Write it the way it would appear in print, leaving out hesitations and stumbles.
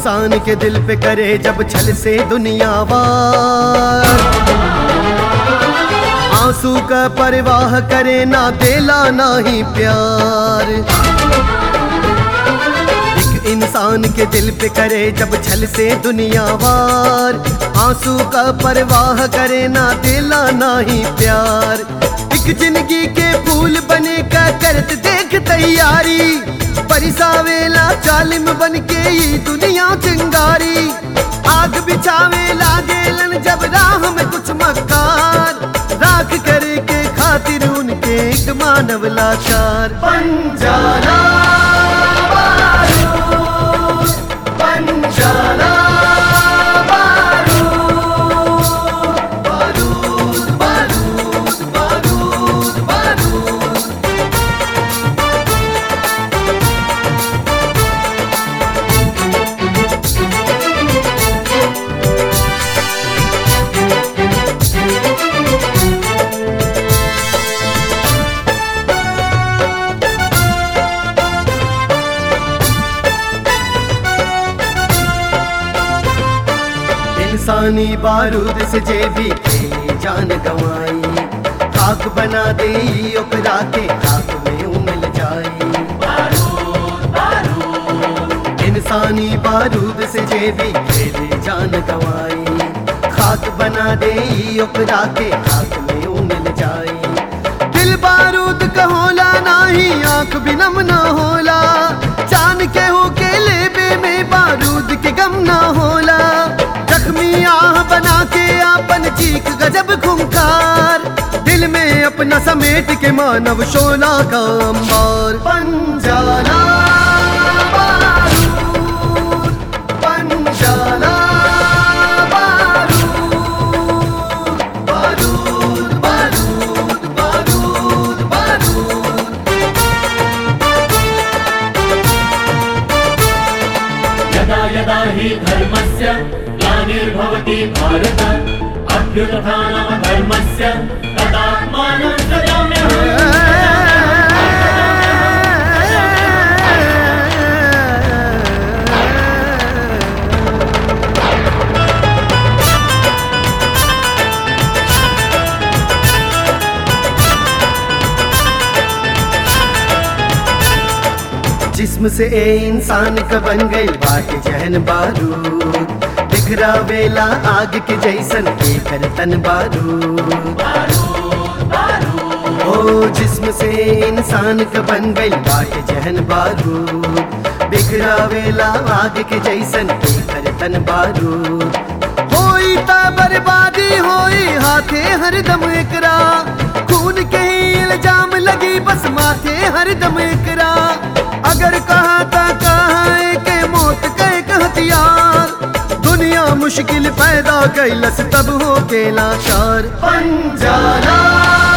इंसान के दिल पे करे जब छल से दुनिया वार, आंसू का परवाह करे ना देला ना ही प्यार। एक इंसान के दिल पे करे जब छल से दुनिया वार, आंसू का परवाह करे ना देला ना ही प्यार। एक जिंदगी के फूल बने का करत देख तैयारी, परिसावेला जालिम बन के ही दुनिया चिंगारी। आग बिछावे लागेलन जब राह में कुछ मक्कार, राख करे के खातिर उनके एक मानव लाचार। पंजाला बारूद, पंजाला इंसानी बारूद से जे भी खेली जान गवाई, खाक बना दे ओकरा के खाक में उमल जाई। बारूद बारूद इंसानी बारूद से जे भी खेली जान गवाई, खाक बना दे ओकरा के खाक में उमल जाई। दिल बारूद का होला नाही आंख भी नम ना होला, जान के हो के लेबे में बारूद के गम ना होला। जख्मी आह बना के आपन चीख गजब खुंखार, दिल में अपना समेट के मानव शोला का अंबार। पंजाला बारूद, पंजाला बारूद, बारूद बारूद बारूद बारूद। यदा यदा हि धर्मस्य ग्लानिर्भवति भारत, अभ्युत्थानं धर्मस्य तदात्मानं सृजाम्यहम्। जिस्म से ए इंसान का बन गई बाट जहन बारूद, बिखरा वेला आग के जैसन के कर तन बारूद। ओ जिस्म से इंसान का बन गई बाट जहन बारूद, बिखरा वेला आग के जैसन के कर तन बारूद। होई ता बर्बादी होई हाथे हरदम एकरा, खून के ही इल्जाम लगी बस माथे हरदम एकरा। अगर कहा था कहा के मौत का एक हथियार, दुनिया मुश्किल पैदा कैलस तब हो के लाचार। पंजाला